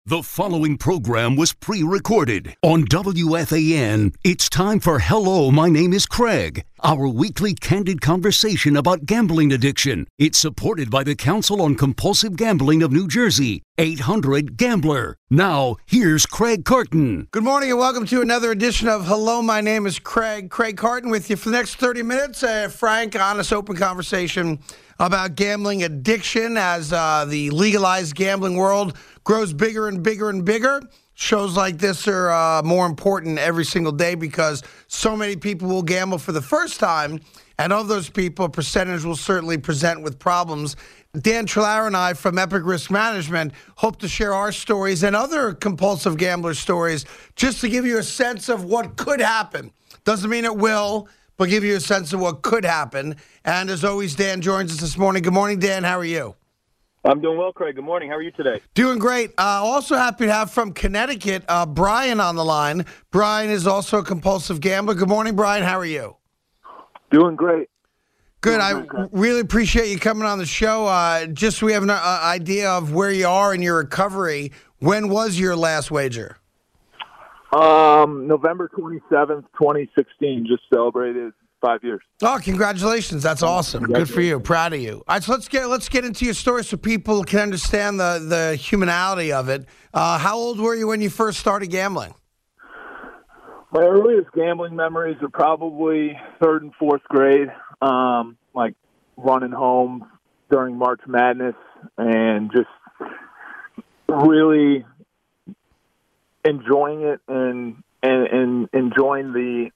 The following program was pre-recorded on WFAN. It's time for Hello, My Name is Craig, our weekly candid conversation about gambling addiction. It's supported by the Council on Compulsive Gambling of New Jersey, 800-GAMBLER. Now, here's Craig Carton. Good morning and welcome to another edition of Hello, My Name is Craig. Craig Carton with you for the next 30 minutes. Frank, honest, open conversation about gambling addiction as the legalized gambling world grows bigger and bigger and bigger. Shows like this are more important every single day because so many people will gamble for the first time, and of those people, a percentage will certainly present with problems. Dan Trillaro and I from Epic Risk Management hope to share our stories and other compulsive gambler stories just to give you a sense of what could happen. Doesn't mean it will, but give you a sense of what could happen. And as always, Dan joins us this morning. Good morning, Dan. How are you? I'm doing well, Craig. Good morning. How are you today? Doing great. Also happy to have from Connecticut, Brian on the line. Brian is also a compulsive gambler. Good morning, Brian. How are you? Doing great. Good. I really appreciate you coming on the show. Just so we have an idea of where you are in your recovery, when was your last wager? November 27th, 2016. Just celebrated 5 years. Oh, congratulations. That's awesome. Good for you. Proud of you. All right, so let's get into your story so people can understand the humanality of it. How old were you when you first started gambling? My earliest gambling memories are probably third and fourth grade, like running home during March Madness and just really enjoying it and enjoying the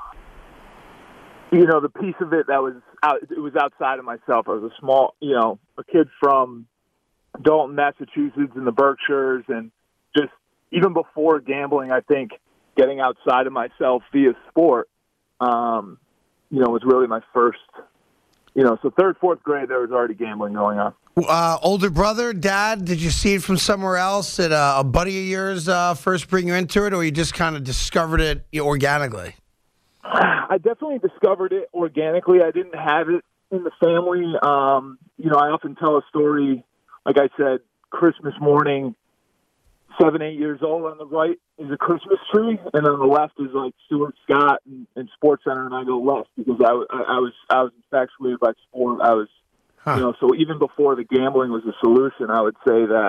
piece of it that was out. It was outside of myself. I was a kid from Dalton, Massachusetts, in the Berkshires, and just even before gambling, I think getting outside of myself via sport, was really my first. So third, fourth grade, there was already gambling going on. Older brother, dad, did you see it from somewhere else? Did a buddy of yours first bring you into it, or you just kind of discovered it organically? I definitely discovered it organically. I didn't have it in the family. I often tell a story, like I said, Christmas morning, 7, 8 years old. On the right is a Christmas tree, and on the left is like Stuart Scott and Sports Center, and I go left because I was infatuated by sport. I was, so even before the gambling was a solution, I would say that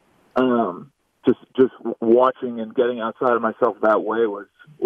just watching and getting outside of myself that way was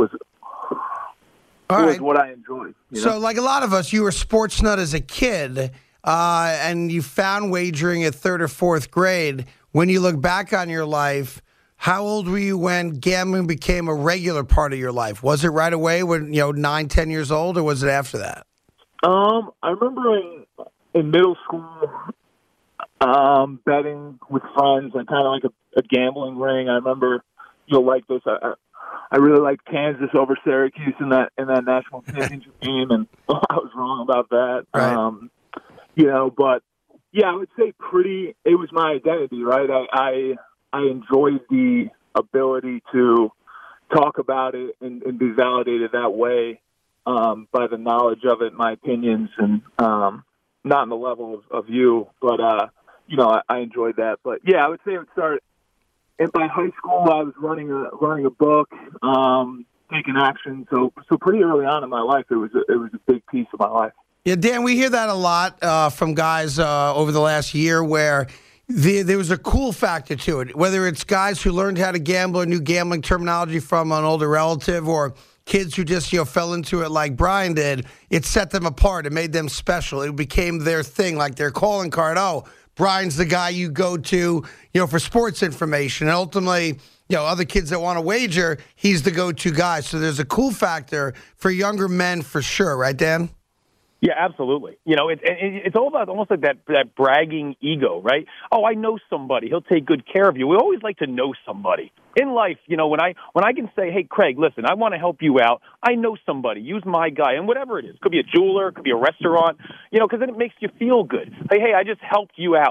what I enjoyed. So like a lot of us, you were a sports nut as a kid, and you found wagering at third or fourth grade. When you look back on your life, how old were you when gambling became a regular part of your life? Was it right away when, 9, 10 years old, or was it after that? I remember in middle school betting with friends, and kind of like a gambling ring. I remember, like this. I really liked Kansas over Syracuse in that national championship game, and I was wrong about that. Right. But yeah, I would say it was my identity, right? I enjoyed the ability to talk about it and be validated that way by the knowledge of it, my opinions, and not on the level of you, but I enjoyed that. But yeah, I would say it would start. And by high school, I was running a book, taking action. So pretty early on in my life, it was a big piece of my life. Yeah, Dan, we hear that a lot from guys over the last year where there was a cool factor to it, whether it's guys who learned how to gamble or knew gambling terminology from an older relative or kids who just fell into it like Brian did. It set them apart. It made them special. It became their thing, like their calling card. Oh, Brian's the guy you go to, for sports information. And ultimately, other kids that want to wager, he's the go-to guy. So there's a cool factor for younger men for sure. Right, Dan? Yeah, absolutely. It's all about almost like that bragging ego, right? Oh, I know somebody. He'll take good care of you. We always like to know somebody. In life, when I can say, hey, Craig, listen, I want to help you out. I know somebody. Use my guy. And whatever it is. Could be a jeweler. Could be a restaurant. Because then it makes you feel good. Hey, I just helped you out.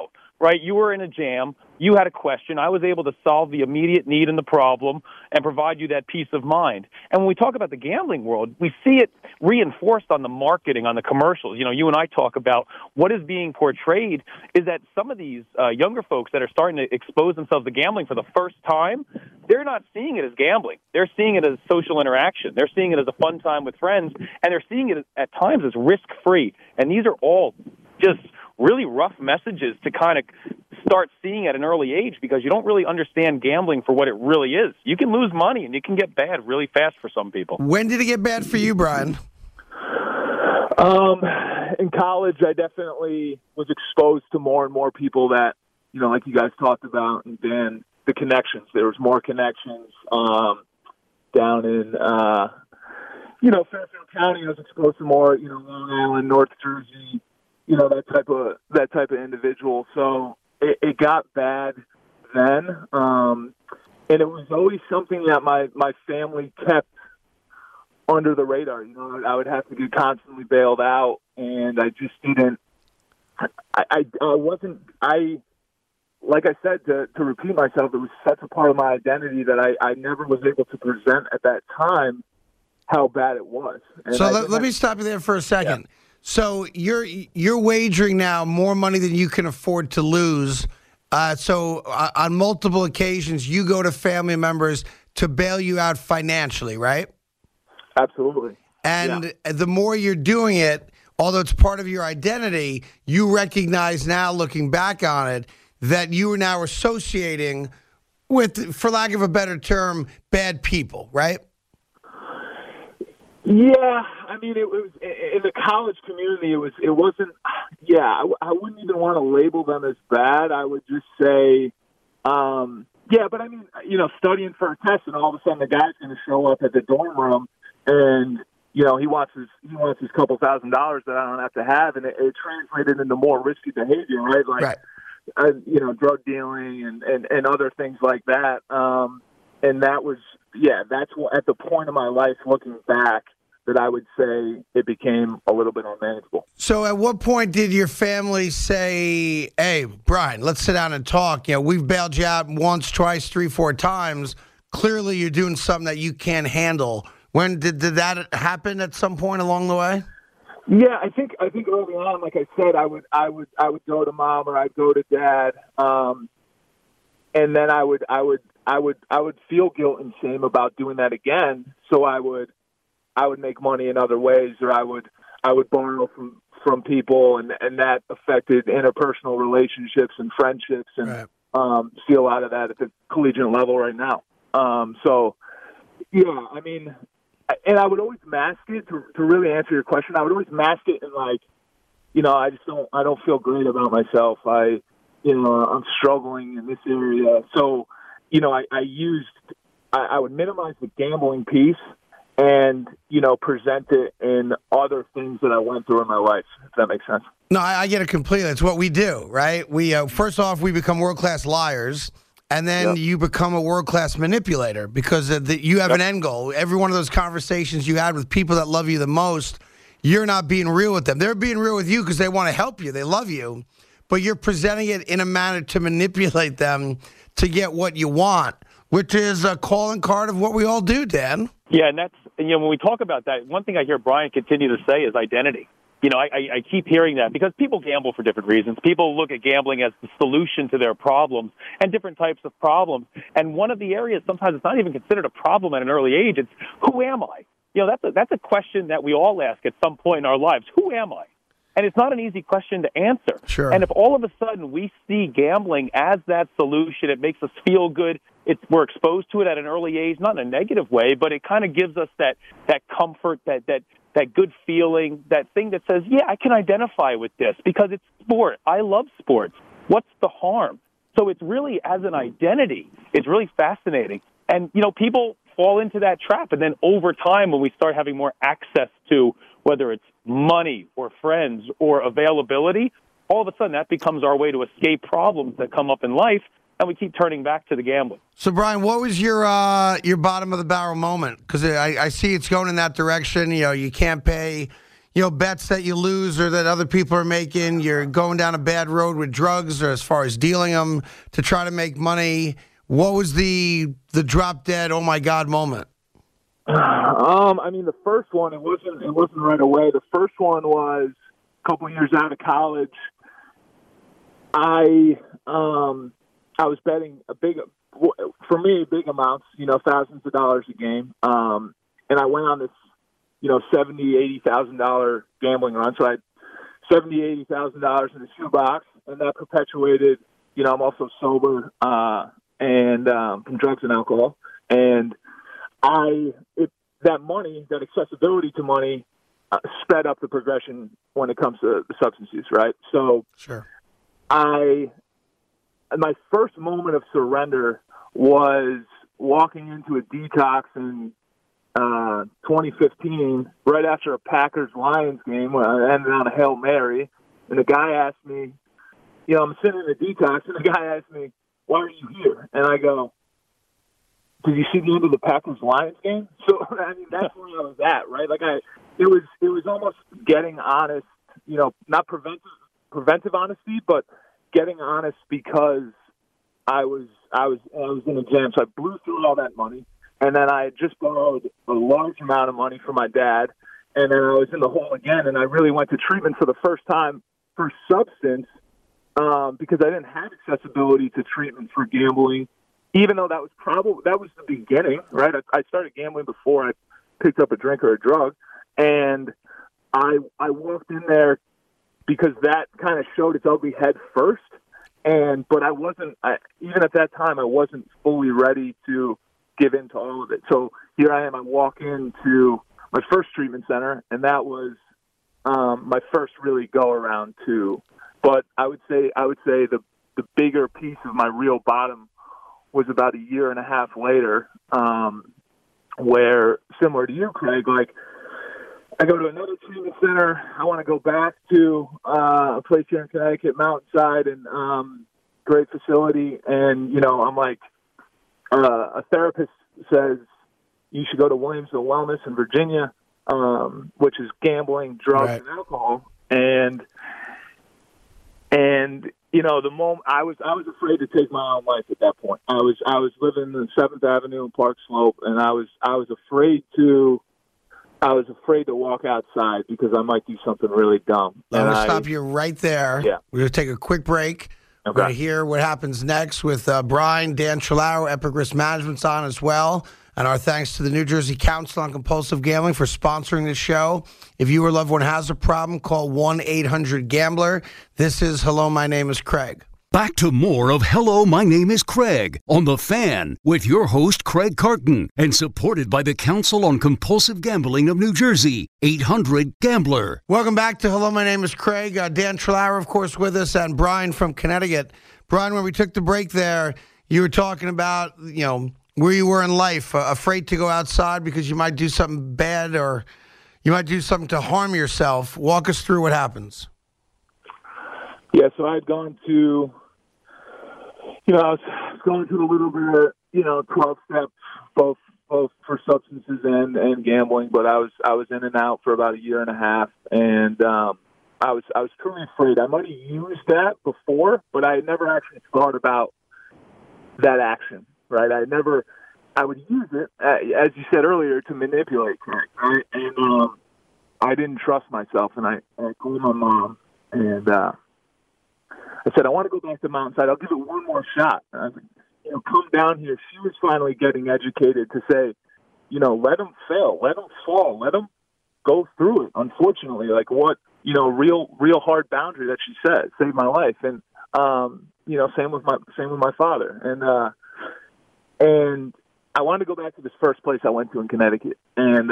right? You were in a jam. You had a question. I was able to solve the immediate need and the problem and provide you that peace of mind. And when we talk about the gambling world, we see it reinforced on the marketing, on the commercials. You know, you and I talk about what is being portrayed is that some of these younger folks that are starting to expose themselves to gambling for the first time, they're not seeing it as gambling. They're seeing it as social interaction. They're seeing it as a fun time with friends, and they're seeing it at times as risk-free. And these are all just really rough messages to kind of start seeing at an early age, because you don't really understand gambling for what it really is. You can lose money and it can get bad really fast for some people. When did it get bad for you, Brian? In college, I definitely was exposed to more and more people that, you know, like you guys talked about, and then the connections. There was more connections down in, Fairfield County. I was exposed to more, Long Island, North Jersey, that type of individual. So it got bad then, and it was always something that my family kept under the radar. I would have to get constantly bailed out, and I just didn't. I wasn't. Like I said, to repeat myself, it was such a part of my identity that I never was able to present at that time how bad it was. And so let me stop you there for a second. Yeah. So you're wagering now more money than you can afford to lose. So on multiple occasions, you go to family members to bail you out financially, right? Absolutely. And the more you're doing it, although it's part of your identity, you recognize now, looking back on it, that you are now associating with, for lack of a better term, bad people, right? Yeah, I mean, it was in the college community. It wasn't. Yeah, I wouldn't even want to label them as bad. I would just say, yeah. But I mean, studying for a test, and all of a sudden the guy's going to show up at the dorm room, and he wants his couple $1,000s that I don't have to have, and it translated into more risky behavior, right? Like, right. Drug dealing and other things like that. And that was, that's what, at the point of my life, looking back, that I would say it became a little bit unmanageable. So at what point did your family say, hey, Brian, let's sit down and talk? We've bailed you out once, twice, 3, 4 times. Clearly you're doing something that you can't handle. When did that happen at some point along the way? Yeah, I think early on, like I said, I would go to mom or I'd go to dad, and then I would feel guilt and shame about doing that again. So I would make money in other ways, or I would borrow from people, and that affected interpersonal relationships and friendships, and right. See a lot of that at the collegiate level right now. So yeah, I mean. And I would always mask it to really answer your question. I would always mask it and I don't feel great about myself. I'm struggling in this area. So, I would minimize the gambling piece and, present it in other things that I went through in my life, if that makes sense. No, I get it completely. It's what we do, right? We, first off, we become world-class liars. And then you become a world-class manipulator because you have an end goal. Every one of those conversations you had with people that love you the most, you're not being real with them. They're being real with you because they want to help you. They love you. But you're presenting it in a manner to manipulate them to get what you want, which is a calling card of what we all do, Dan. Yeah, and that's, when we talk about that, one thing I hear Brian continue to say is identity. I keep hearing that because people gamble for different reasons. People look at gambling as the solution to their problems and different types of problems. And one of the areas, sometimes it's not even considered a problem at an early age. It's, who am I? That's a question that we all ask at some point in our lives. Who am I? And it's not an easy question to answer. Sure. And if all of a sudden we see gambling as that solution, it makes us feel good. We're exposed to it at an early age, not in a negative way, but it kind of gives us that comfort, that good feeling, that thing that says, yeah, I can identify with this because it's sport. I love sports. What's the harm? So it's really, as an identity, it's really fascinating. And, people fall into that trap. And then over time, when we start having more access to whether it's money or friends or availability, all of a sudden that becomes our way to escape problems that come up in life. And we keep turning back to the gambling. So, Brian, what was your bottom of the barrel moment? Because I see it's going in that direction. You can't pay bets that you lose or that other people are making. You're going down a bad road with drugs or as far as dealing them to try to make money. What was the drop dead, oh my God moment? I mean, the first one, it wasn't right away. The first one was a couple years out of college. I was betting big amounts, thousands of dollars a game. And I went on this, $70,000-$80,000 gambling run. So I had $70,000-$80,000 in the shoebox, and that perpetuated. I'm also sober and from drugs and alcohol, and that money, that accessibility to money, sped up the progression when it comes to the substance use, right? So, sure. My first moment of surrender was walking into a detox in 2015, right after a Packers-Lions game where I ended on a Hail Mary, and the guy asked me, I'm sitting in a detox, and the guy asked me, "Why are you here?" And I go, "Did you see the end of the Packers-Lions game?" So, I mean, that's where I was at, right? Like, it was almost getting honest, not preventive honesty, but getting honest because I was in a jam. So I blew through all that money, and then I had just borrowed a large amount of money from my dad, and then I was in the hole again, and I really went to treatment for the first time for substance because I didn't have accessibility to treatment for gambling, even though that was the beginning, right? I started gambling before I picked up a drink or a drug, and I walked in there because that kind of showed its ugly head first, but even at that time, I wasn't fully ready to give in to all of it. So here I am, I walk into my first treatment center, and that was my first really go-around too. But I would say the bigger piece of my real bottom was about a year and a half later, where, similar to you, Craig, like, I go to another treatment center. I want to go back to a place here in Connecticut, Mountainside, and great facility. And, I'm like, a therapist says you should go to Williamsville Wellness in Virginia, which is gambling, drugs, right, and alcohol. And the moment I was afraid to take my own life at that point. I was living in 7th Avenue and Park Slope, and I was afraid to walk outside because I might do something really dumb. I'm going to stop you right there. Yeah. We're going to take a quick break. Okay. We're going to hear what happens next with Brian. Dan Trelaro, Epic Risk Management's on as well. And our thanks to the New Jersey Council on Compulsive Gambling for sponsoring this show. If you or loved one has a problem, call 1-800-GAMBLER. This is Hello, My Name is Craig. Back to more of Hello, My Name is Craig on The Fan with your host, Craig Carton, and supported by the Council on Compulsive Gambling of New Jersey, 800-GAMBLER. Welcome back to Hello, My Name is Craig. Dan Trelaro, of course, with us, and Brian from Connecticut. Brian, when we took the break there, you were talking about, where you were in life, afraid to go outside because you might do something bad or you might do something to harm yourself. Walk us through what happens. Yeah, so I had gone to, I was going through a little bit of, 12 steps, both for substances and gambling, but I was in and out for about a year and a half, and I was truly afraid. I might have used that before, but I had never actually thought about that action. Right, I would use it, as you said earlier, to manipulate, right? And I didn't trust myself, and I called my mom, and I said, I want to go back to Mountainside. I'll give it one more shot. I said, come down here. She was finally getting educated to say, let them fail, let them fall, let them go through it. Unfortunately, like what, real hard boundary that she said saved my life, and same with my father, and I wanted to go back to this first place I went to in Connecticut. And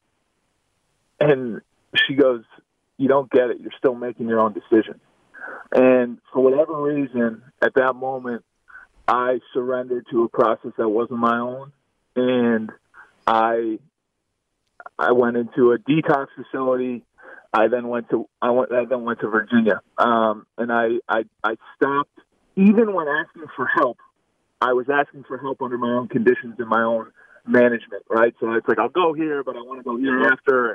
she goes, "You don't get it. You're still making your own decisions." And for whatever reason, at that moment, I surrendered to a process that wasn't my own. And I went into a detox facility. I then went to Virginia. And I stopped, even when asking for help, I was asking for help under my own conditions and my own management, right? So it's like, I'll go here, but I want to go here after.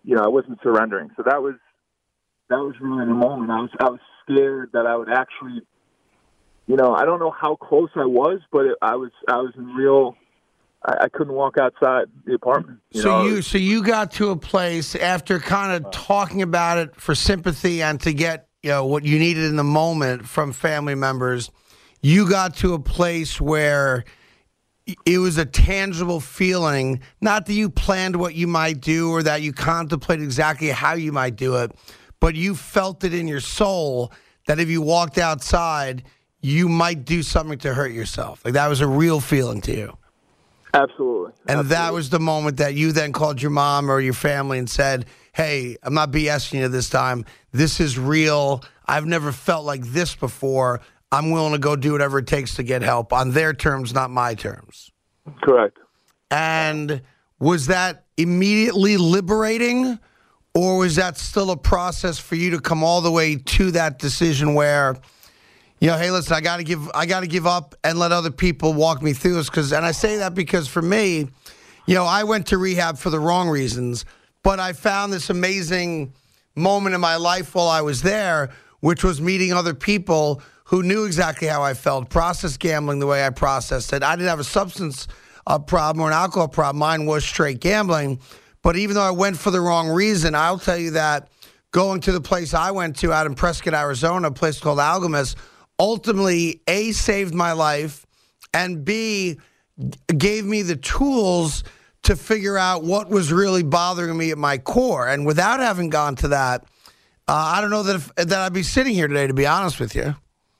I wasn't surrendering. So that was really the moment. I was scared that I would actually, I don't know how close I was, but I was in real. I couldn't walk outside the apartment. So you got to a place after kind of talking about it for sympathy and to get what you needed in the moment from family members. You got to a place where it was a tangible feeling, not that you planned what you might do or that you contemplated exactly how you might do it, but you felt it in your soul that if you walked outside, you might do something to hurt yourself. Like that was a real feeling to you. Absolutely. And that was the moment that you then called your mom or your family and said, hey, I'm not BSing you this time. This is real. I've never felt like this before. I'm willing to go do whatever it takes to get help on their terms, not my terms. Correct. And was that immediately liberating, or was that still a process for you to come all the way to that decision where, hey, listen, I got to give up and let other people walk me through this? And I say that because for me, I went to rehab for the wrong reasons, but I found this amazing moment in my life while I was there, which was meeting other people who knew exactly how I felt, processed gambling the way I processed it. I didn't have a substance problem or an alcohol problem. Mine was straight gambling. But even though I went for the wrong reason, I'll tell you that going to the place I went to out in Prescott, Arizona, a place called Alchemist, ultimately, A, saved my life, and B, gave me the tools to figure out what was really bothering me at my core. And without having gone to that, I don't know that I'd be sitting here today, to be honest with you.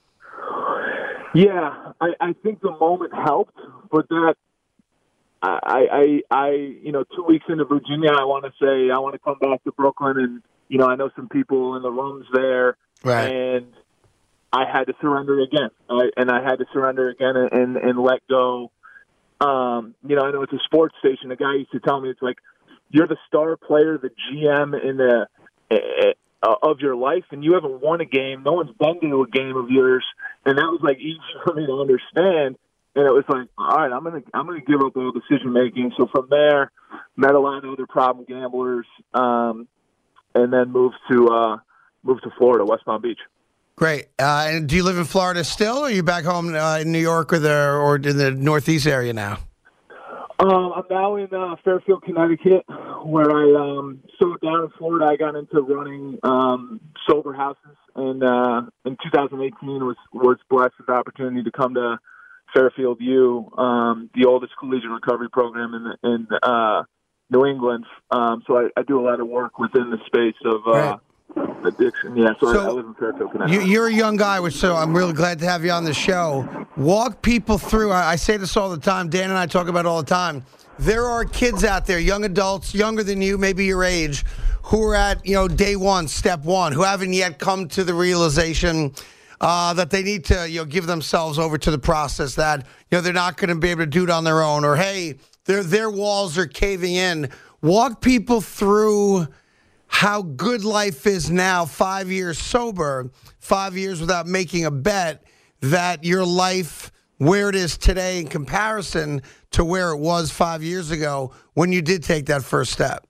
Yeah, I think the moment helped, but that I 2 weeks into Virginia, I want to come back to Brooklyn, and I know some people in the rooms there, right. And I had to surrender again, and let go. I know it's a sports station. The guy used to tell me, it's like, you're the star player, the GM in the of your life, and you haven't won a game. No one's been to a game of yours, and that was like easy for me to understand. And it was like, all right, I'm gonna give up all decision making. So from there, met a lot of other problem gamblers, and then moved to Florida, West Palm Beach. Great. And do you live in Florida still, or are you back home in New York or in the Northeast area now? I'm now in Fairfield, Connecticut, where so down in Florida, I got into running sober houses, and in 2018 was blessed with the opportunity to come to Fairfield U, the oldest collegiate recovery program in New England. So I do a lot of work within the space of right. addiction. Yeah, so I live in Fairfield, Connecticut. You're a young guy, so I'm really glad to have you on the show. Walk people through. I say this all the time. Dan and I talk about it all the time. There are kids out there, young adults, younger than you, maybe your age, who are at day one, step one, who haven't yet come to the realization that they need to give themselves over to the process, that they're not going to be able to do it on their own, or hey, their walls are caving in. Walk people through how good life is now, 5 years sober, 5 years without making a bet, that your life, where it is today in comparison to where it was 5 years ago when you did take that first step.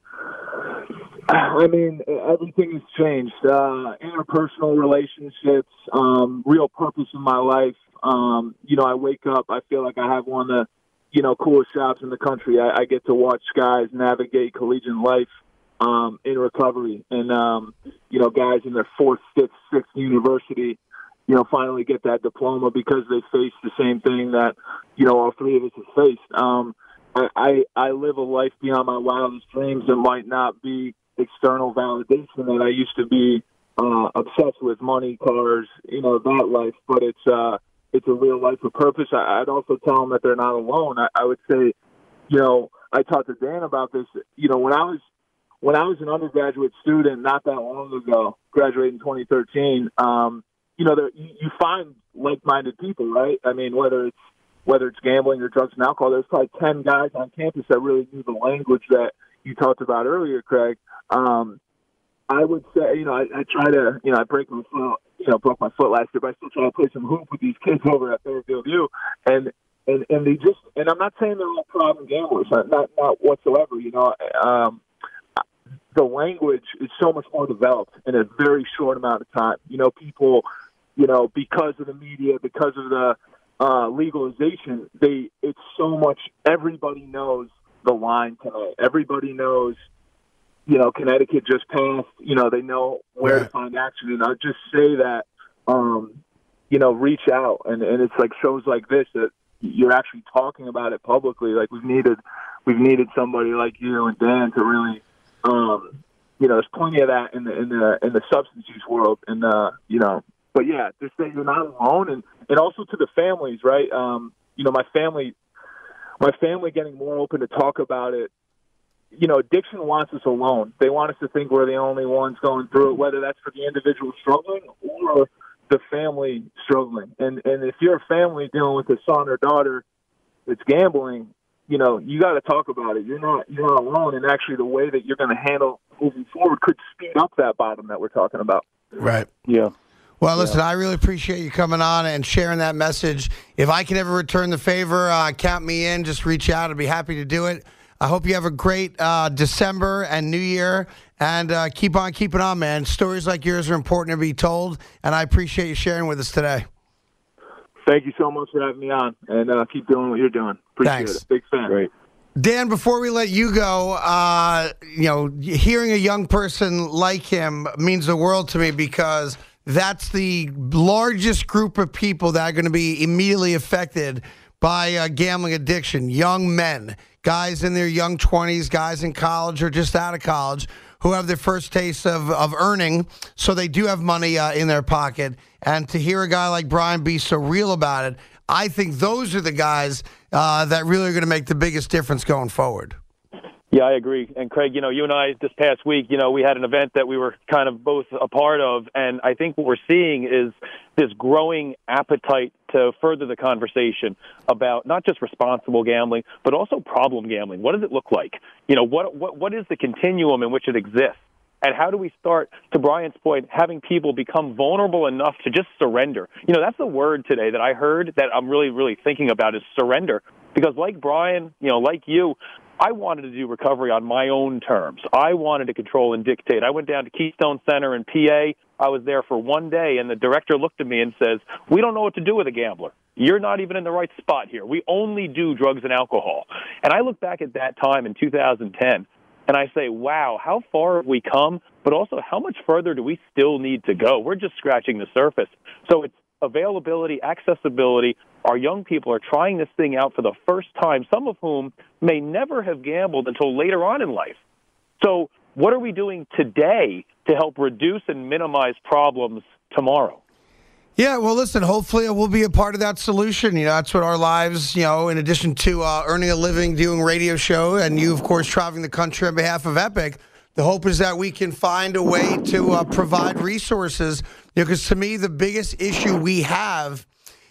I mean, everything has changed. Interpersonal relationships, real purpose in my life. I wake up, I feel like I have one of the, coolest jobs in the country. I get to watch guys navigate collegiate life in recovery. And, guys in their fourth, fifth, sixth university, finally get that diploma because they face the same thing that, all three of us have faced. I live a life beyond my wildest dreams that might not be external validation that I used to be obsessed with, money, cars, that life. But it's a real life of purpose. I'd also tell them that they're not alone. I would say, I talked to Dan about this. When I was an undergraduate student not that long ago, graduated in 2013, you find like-minded people, right? I mean, whether it's gambling or drugs and alcohol, there's probably 10 guys on campus that really knew the language that you talked about earlier, Craig. I would say, I try to, I broke my foot last year, but I still try to play some hoop with these kids over at Fairfield U, and they just, and I'm not saying they're all problem gamblers, not whatsoever. the language is so much more developed in a very short amount of time. People, because of the media, because of the legalization, it's so much. Everybody knows the line tonight. Everybody knows. Connecticut just passed. They know where to find action, and I'll just say that. Reach out, and it's like shows like this that you're actually talking about it publicly. Like we've needed somebody like you and Dan to really, there's plenty of that in the substance use world, and but yeah, just that you're not alone, and also to the families, right? My family getting more open to talk about it. Addiction wants us alone. They want us to think we're the only ones going through it, whether that's for the individual struggling or the family struggling. And if you're a family dealing with a son or daughter that's gambling, you got to talk about it. You're not alone. And actually the way that you're going to handle moving forward could speed up that bottom that we're talking about. Right. Yeah. Well, listen, I really appreciate you coming on and sharing that message. If I can ever return the favor, count me in. Just reach out. I'd be happy to do it. I hope you have a great December and New Year, and keep on keeping on, man. Stories like yours are important to be told, and I appreciate you sharing with us today. Thank you so much for having me on, and keep doing what you're doing. Appreciate it. Big fan. Great. Dan, before we let you go, hearing a young person like him means the world to me because that's the largest group of people that are going to be immediately affected by gambling addiction. Young men, guys in their young 20s, guys in college or just out of college who have their first taste of earning, so they do have money in their pocket. And to hear a guy like Brian be so real about it, I think those are the guys that really are going to make the biggest difference going forward. Yeah, I agree. And Craig, you and I this past week, we had an event that we were kind of both a part of. And I think what we're seeing is this growing appetite to further the conversation about not just responsible gambling, but also problem gambling. What does it look like? What is the continuum in which it exists? And how do we start, to Brian's point, having people become vulnerable enough to just surrender? That's the word today that I heard that I'm really, really thinking about is surrender. Because like Brian, like you, I wanted to do recovery on my own terms. I wanted to control and dictate. I went down to Keystone Center in PA. I was there for one day, and the director looked at me and says, "We don't know what to do with a gambler. You're not even in the right spot here. We only do drugs and alcohol." And I look back at that time in 2010, and I say, wow, how far have we come? But also, how much further do we still need to go? We're just scratching the surface. So it's availability, accessibility. Our young people are trying this thing out for the first time, some of whom may never have gambled until later on in life. So what are we doing today to help reduce and minimize problems tomorrow? Yeah, well, listen, hopefully we'll be a part of that solution. That's what our lives, in addition to earning a living, doing radio show, and you, of course, traveling the country on behalf of Epic, the hope is that we can find a way to provide resources. Because to me, the biggest issue we have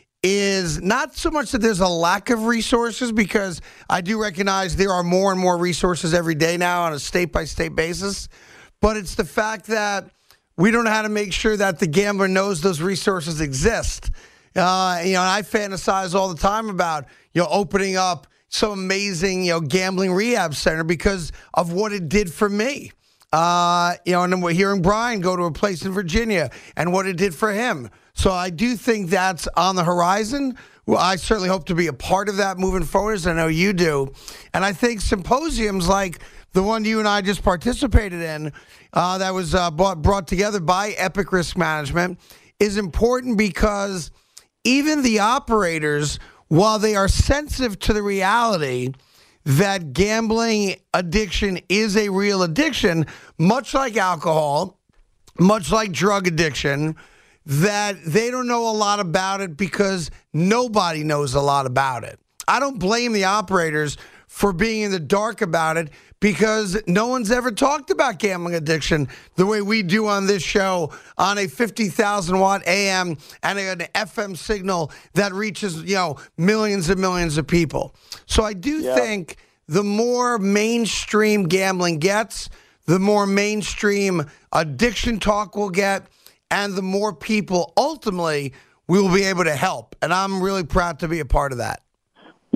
is not so much that there's a lack of resources, because I do recognize there are more and more resources every day now on a state-by-state basis, but it's the fact that we don't know how to make sure that the gambler knows those resources exist. And I fantasize all the time about, opening up some amazing, gambling rehab center because of what it did for me. And then we're hearing Brian go to a place in Virginia and what it did for him. So I do think that's on the horizon. Well, I certainly hope to be a part of that moving forward, as I know you do. And I think symposiums like the one you and I just participated in that was brought together by Epic Risk Management is important, because even the operators, while they are sensitive to the reality that gambling addiction is a real addiction, much like alcohol, much like drug addiction, that they don't know a lot about it because nobody knows a lot about it. I don't blame the operators for being in the dark about it, because no one's ever talked about gambling addiction the way we do on this show on a 50,000-watt AM and an FM signal that reaches, millions and millions of people. So I do think the more mainstream gambling gets, the more mainstream addiction talk we'll get, and the more people ultimately we will be able to help. And I'm really proud to be a part of that.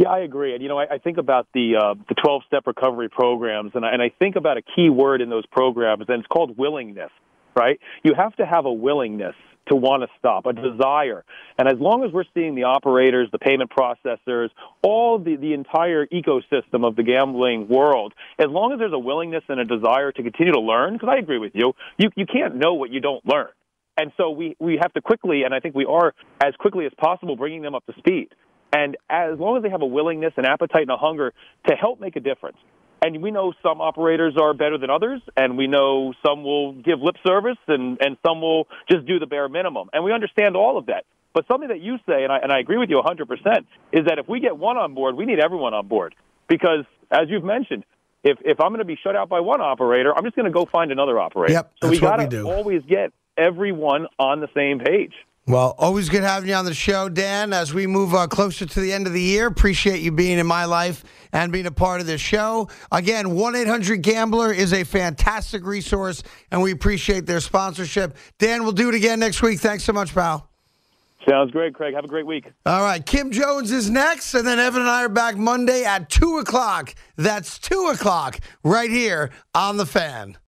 Yeah, I agree. And, I think about the 12-step recovery programs, and I think about a key word in those programs, and it's called willingness, right? You have to have a willingness to want to stop, a desire. And as long as we're seeing the operators, the payment processors, all the entire ecosystem of the gambling world, as long as there's a willingness and a desire to continue to learn, because I agree with you, you can't know what you don't learn. And so we have to quickly, and I think we are as quickly as possible, bringing them up to speed. And as long as they have a willingness, an appetite, and a hunger to help make a difference. And we know some operators are better than others, and we know some will give lip service, and some will just do the bare minimum. And we understand all of that. But something that you say, and I agree with you 100%, is that if we get one on board, we need everyone on board. Because, as you've mentioned, if I'm going to be shut out by one operator, I'm just going to go find another operator. Yep, so that's we what got we to do. always get everyone on the same page. Well, always good having you on the show, Dan, as we move closer to the end of the year. Appreciate you being in my life and being a part of this show. Again, 1-800-GAMBLER is a fantastic resource, and we appreciate their sponsorship. Dan, we'll do it again next week. Thanks so much, pal. Sounds great, Craig. Have a great week. All right, Kim Jones is next, and then Evan and I are back Monday at 2 o'clock. That's 2 o'clock right here on The Fan.